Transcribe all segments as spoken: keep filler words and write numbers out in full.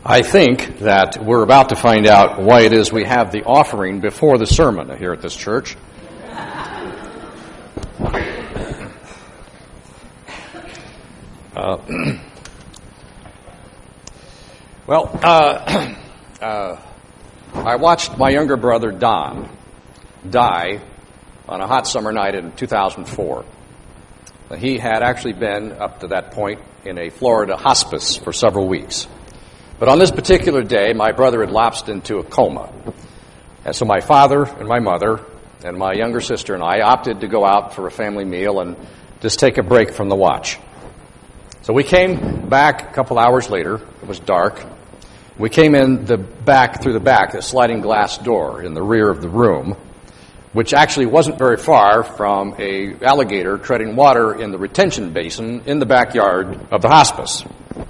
I think that we're about to find out why it is we have the offering before the sermon here at this church. Uh, well, uh, uh, I watched my younger brother Don die on a hot summer night in two thousand four. He had actually been, up to that point, in a Florida hospice for several weeks. But on this particular day, my brother had lapsed into a coma. And so my father and my mother and my younger sister and I opted to go out for a family meal and just take a break from the watch. So we came back a couple hours later. It was dark. We came in the back, through the back, a sliding glass door in the rear of the room, which actually wasn't very far from a alligator treading water in the retention basin in the backyard of the hospice.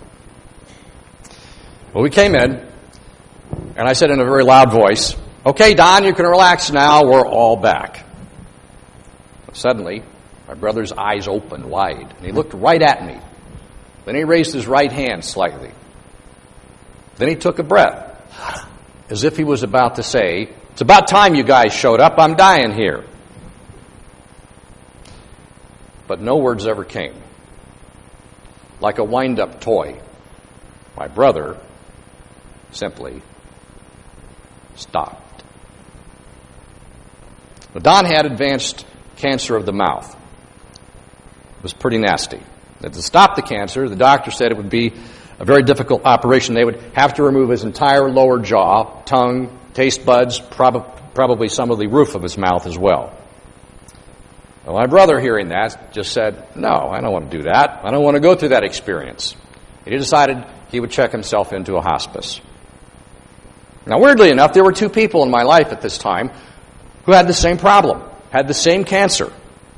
Well, we came in, and I said in a very loud voice, "Okay, Don, you can relax now. We're all back." Suddenly, my brother's eyes opened wide, and he looked right at me. Then he raised his right hand slightly. Then he took a breath, as if he was about to say, "It's about time you guys showed up. I'm dying here." But no words ever came. Like a wind-up toy, my brother simply stopped. Now, Don had advanced cancer of the mouth. It was pretty nasty. And to stop the cancer, the doctor said it would be a very difficult operation. They would have to remove his entire lower jaw, tongue, taste buds, prob- probably some of the roof of his mouth as well. Well, my brother, hearing that, just said, "No, I don't want to do that. I don't want to go through that experience." And he decided he would check himself into a hospice. Now, weirdly enough, there were two people in my life at this time who had the same problem, had the same cancer.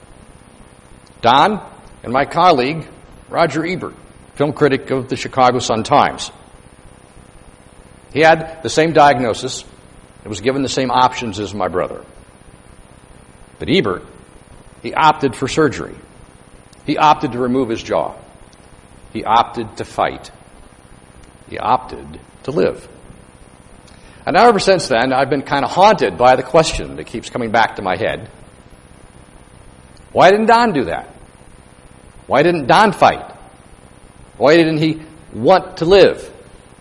Don and my colleague, Roger Ebert, film critic of the Chicago Sun-Times. He had the same diagnosis and was given the same options as my brother. But Ebert, he opted for surgery. He opted to remove his jaw. He opted to fight. He opted to live. And now ever since then, I've been kind of haunted by the question that keeps coming back to my head. Why didn't Don do that? Why didn't Don fight? Why didn't he want to live?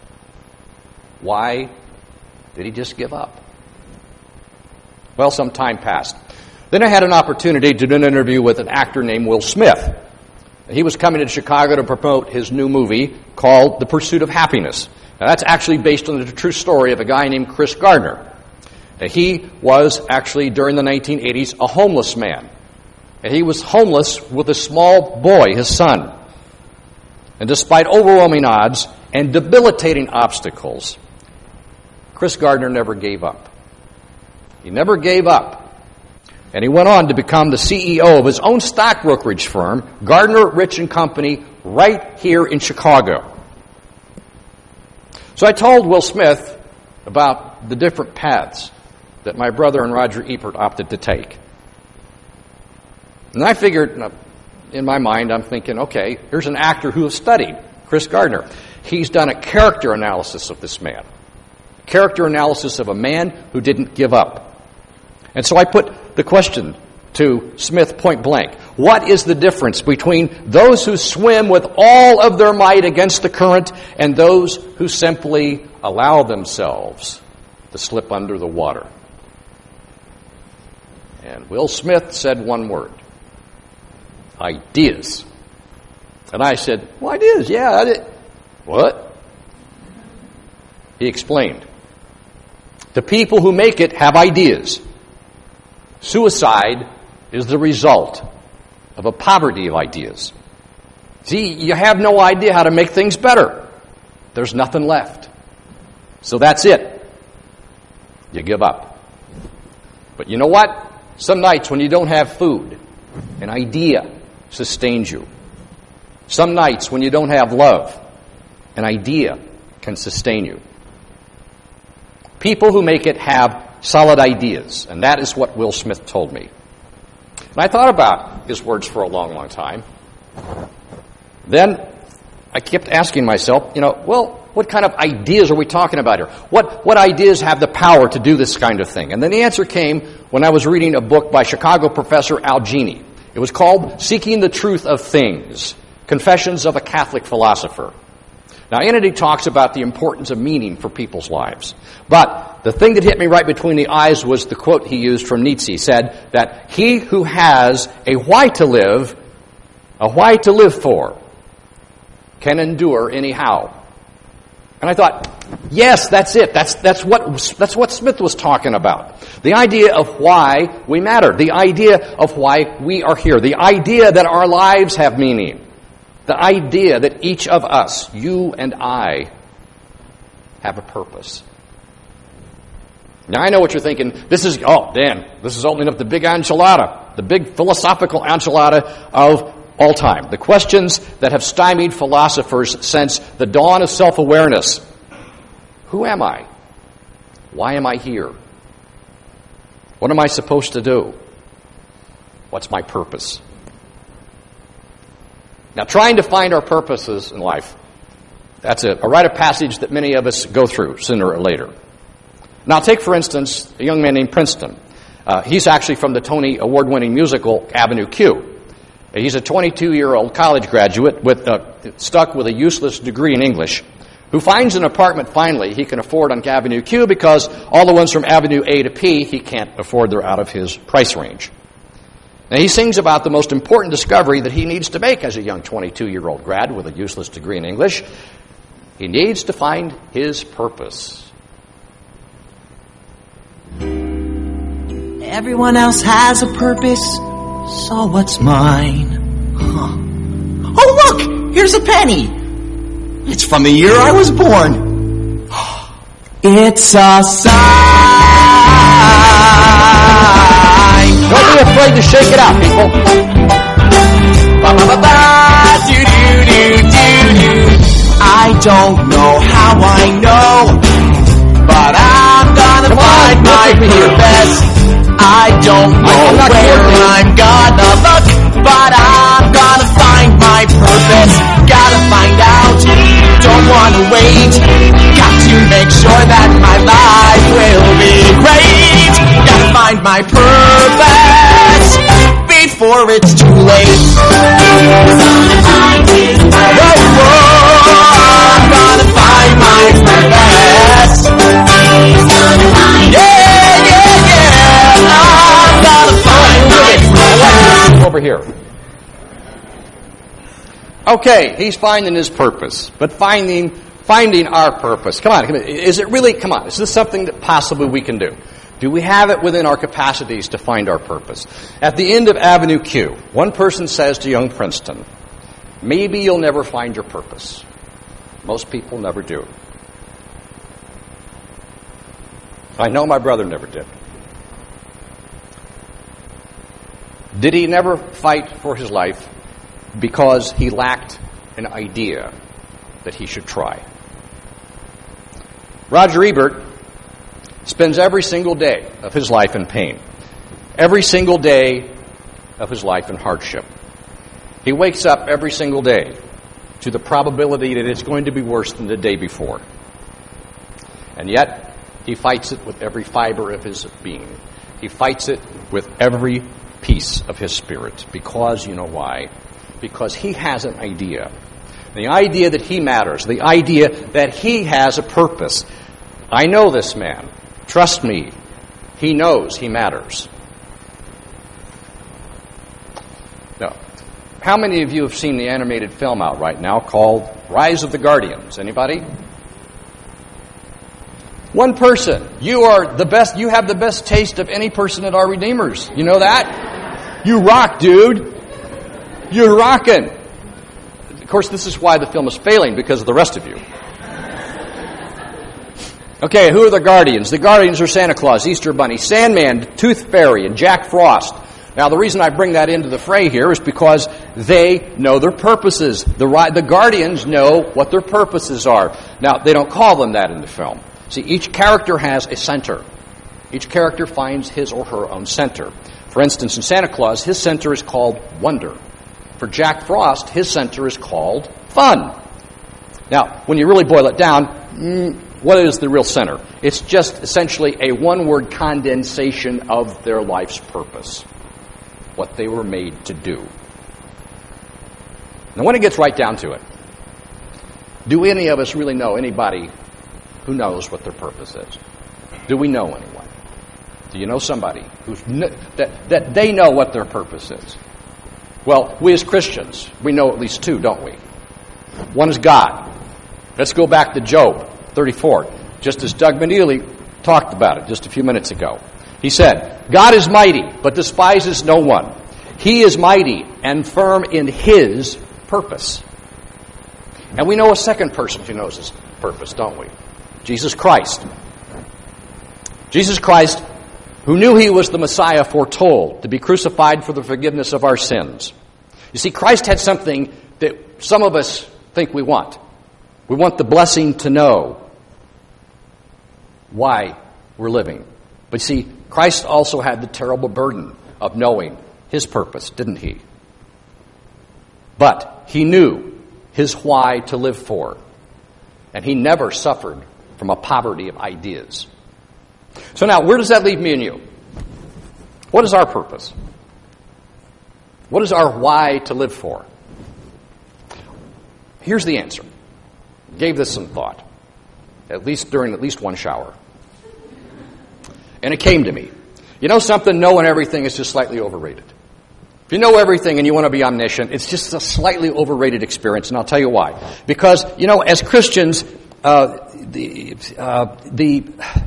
Why did he just give up? Well, some time passed. Then I had an opportunity to do an interview with an actor named Will Smith. He was coming to Chicago to promote his new movie called The Pursuit of Happiness. Now, that's actually based on the true story of a guy named Chris Gardner. Now, he was actually, during the nineteen eighties, a homeless man. And he was homeless with a small boy, his son. And despite overwhelming odds and debilitating obstacles, Chris Gardner never gave up. He never gave up. And he went on to become the C E O of his own stock brokerage firm, Gardner, Rich and Company, right here in Chicago. So I told Will Smith about the different paths that my brother and Roger Ebert opted to take. And I figured, in my mind, I'm thinking, okay, here's an actor who has studied Chris Gardner. He's done a character analysis of this man. Character analysis of a man who didn't give up. And so I put the question to Smith point blank. What is the difference between those who swim with all of their might against the current and those who simply allow themselves to slip under the water? And Will Smith said one word. Ideas. And I said, well, ideas, yeah. I did. What? He explained. The people who make it have ideas. Suicide is the result of a poverty of ideas. See, you have no idea how to make things better. There's nothing left. So that's it. You give up. But you know what? Some nights when you don't have food, an idea sustains you. Some nights when you don't have love, an idea can sustain you. People who make it have solid ideas, and that is what Will Smith told me. And I thought about his words for a long, long time. Then I kept asking myself, you know, well, what kind of ideas are we talking about here? What, what ideas have the power to do this kind of thing? And then the answer came when I was reading a book by Chicago professor Al Gini. It was called Seeking the Truth of Things, Confessions of a Catholic Philosopher. Now, in it, he talks about the importance of meaning for people's lives. But the thing that hit me right between the eyes was the quote he used from Nietzsche. He said that he who has a why to live, a why to live for, can endure anyhow. And I thought, yes, that's it. That's, that's, what, that's what Smith was talking about. The idea of why we matter. The idea of why we are here. The idea that our lives have meaning. The idea that each of us, you and I, have a purpose. Now, I know what you're thinking. This is, oh, Dan, this is opening up the big enchilada, the big philosophical enchilada of all time. The questions that have stymied philosophers since the dawn of self-awareness. Who am I? Why am I here? What am I supposed to do? What's my purpose? Now, trying to find our purposes in life, that's a, a rite of passage that many of us go through sooner or later. Now, take, for instance, a young man named Princeton. Uh, he's actually from the Tony Award-winning musical Avenue Q. He's a twenty-two-year-old college graduate with uh, stuck with a useless degree in English, who finds an apartment finally he can afford on Avenue Q because all the ones from Avenue A to P he can't afford. They're out of his price range. Now, he sings about the most important discovery that he needs to make as a young twenty-two-year-old grad with a useless degree in English. He needs to find his purpose. Everyone else has a purpose, so what's mine? Huh. Oh, look! Here's a penny! It's from the year I was born. It's a sign! Don't be afraid to shake it out, people. I don't know how I know, but I'm gonna Come find on, my purpose. I don't know I'm not where working. I'm gonna look, but I'm gonna find my purpose. Gotta find out, don't wanna wait. Got to make sure that my life will be great. Gotta find my purpose before it's too late. Whoa, whoa, I'm gonna find my purpose. Yeah, yeah, yeah, I'm gonna find my purpose. Over here. Okay, he's finding his purpose, but finding finding our purpose. Come on, come on, is it really, come on, is this something that possibly we can do? Do we have it within our capacities to find our purpose? At the end of Avenue Q, one person says to young Princeton, maybe you'll never find your purpose. Most people never do. I know my brother never did. Did he never fight for his life because he lacked an idea that he should try? Roger Ebert spends every single day of his life in pain, every single day of his life in hardship. He wakes up every single day to the probability that it's going to be worse than the day before. And yet, he fights it with every fiber of his being. He fights it with every piece of his spirit. Because, you know why? Because he has an idea. The idea that he matters. The idea that he has a purpose. I know this man. Trust me. He knows he matters. Now, how many of you have seen the animated film out right now called Rise of the Guardians? Anybody? One person. You are the best. You have the best taste of any person at our Redeemers. You know that? You rock, dude. You're rocking. Of course, this is why the film is failing, because of the rest of you. Okay, who are the Guardians? The Guardians are Santa Claus, Easter Bunny, Sandman, Tooth Fairy, and Jack Frost. Now, the reason I bring that into the fray here is because they know their purposes. The, the Guardians know what their purposes are. Now, they don't call them that in the film. See, each character has a center. Each character finds his or her own center. For instance, in Santa Claus, his center is called wonder. For Jack Frost, his center is called fun. Now, when you really boil it down, mm, what is the real center? It's just essentially a one-word condensation of their life's purpose, what they were made to do. Now, when it gets right down to it, do any of us really know anybody who knows what their purpose is? Do we know anyone? Do you know somebody who's kn- that, that they know what their purpose is? Well, we as Christians, we know at least two, don't we? One is God. Let's go back to Job thirty-four, just as Doug Manili talked about it just a few minutes ago. He said, God is mighty, but despises no one. He is mighty and firm in His purpose. And we know a second person who knows His purpose, don't we? Jesus Christ. Jesus Christ, who knew He was the Messiah foretold to be crucified for the forgiveness of our sins. You see, Christ had something that some of us think we want. We want the blessing to know why we're living. But see, Christ also had the terrible burden of knowing His purpose, didn't He? But He knew His why to live for. And He never suffered from a poverty of ideas. So now, where does that leave me and you? What is our purpose? What is our why to live for? Here's the answer. Gave this some thought, at least during at least one shower. And it came to me. You know something? Knowing everything is just slightly overrated. If you know everything and you want to be omniscient, it's just a slightly overrated experience, and I'll tell you why. Because, you know, as Christians, uh, the uh, the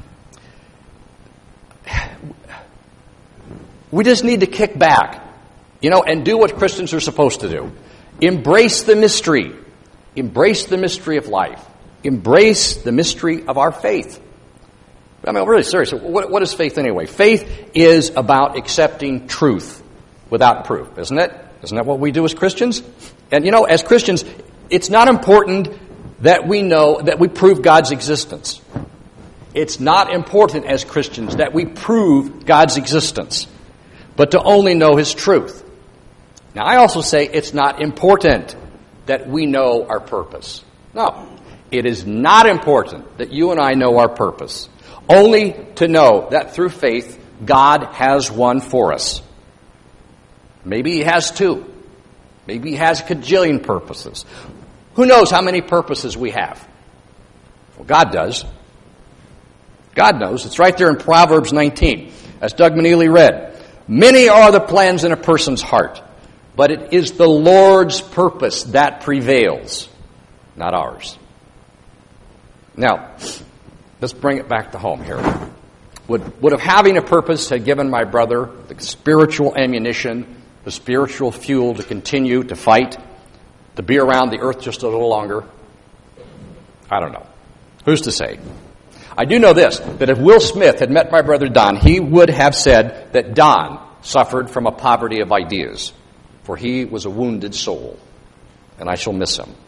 we just need to kick back, you know, and do what Christians are supposed to do. Embrace the mystery. Embrace the mystery of life. Embrace the mystery of our faith. I mean, really serious. What, what is faith anyway? Faith is about accepting truth without proof, isn't it? Isn't that what we do as Christians? And you know, as Christians, it's not important that we know, that we prove God's existence. It's not important as Christians that we prove God's existence, but to only know His truth. Now, I also say it's not important that we know our purpose. No, it is not important that you and I know our purpose. Only to know that through faith, God has one for us. Maybe He has two. Maybe He has a cajillion purposes. Who knows how many purposes we have? Well, God does. God knows. It's right there in Proverbs nineteen, as Doug Manili read. Many are the plans in a person's heart, but it is the Lord's purpose that prevails, not ours. Now, let's bring it back to home here. Would, would have having a purpose had given my brother the spiritual ammunition, the spiritual fuel to continue to fight, to be around the earth just a little longer? I don't know. Who's to say? I do know this, that if Will Smith had met my brother Don, he would have said that Don suffered from a poverty of ideas, for he was a wounded soul, and I shall miss him.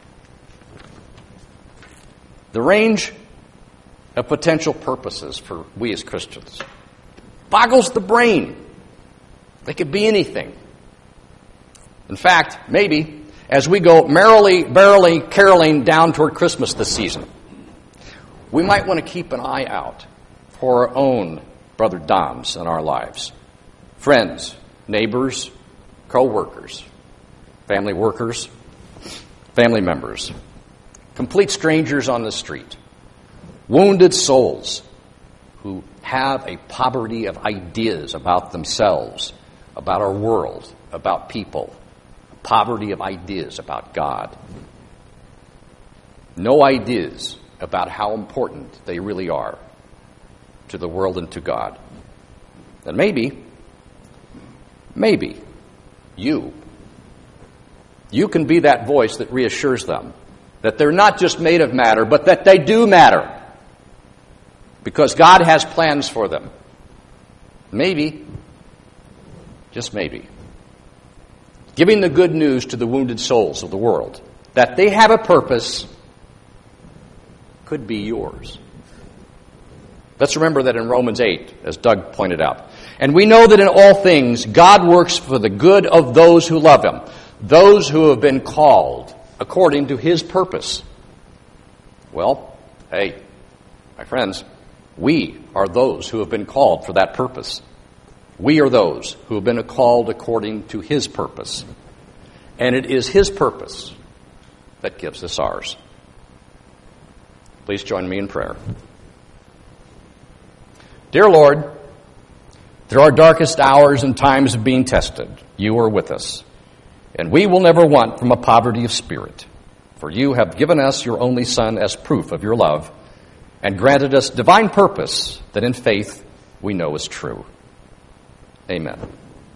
The range of potential purposes for we as Christians boggles the brain. They could be anything. In fact, maybe, as we go merrily, barely caroling down toward Christmas this season, we might want to keep an eye out for our own Brother Dons in our lives. Friends, neighbors, co-workers, family workers, family members, complete strangers on the street, wounded souls who have a poverty of ideas about themselves, about our world, about people, a poverty of ideas about God. No ideas about how important they really are to the world and to God. And maybe, maybe you, you can be that voice that reassures them that they're not just made of matter, but that they do matter, because God has plans for them. Maybe, just maybe, giving the good news to the wounded souls of the world that they have a purpose could be yours. Let's remember that in Romans eight, as Doug pointed out. And we know that in all things, God works for the good of those who love Him, those who have been called according to His purpose. Well, hey, my friends, we are those who have been called for that purpose. We are those who have been called according to His purpose. And it is His purpose that gives us ours. Please join me in prayer. Dear Lord, through our darkest hours and times of being tested, You are with us. And we will never want from a poverty of spirit. For You have given us Your only Son as proof of Your love, and granted us divine purpose that in faith we know is true. Amen.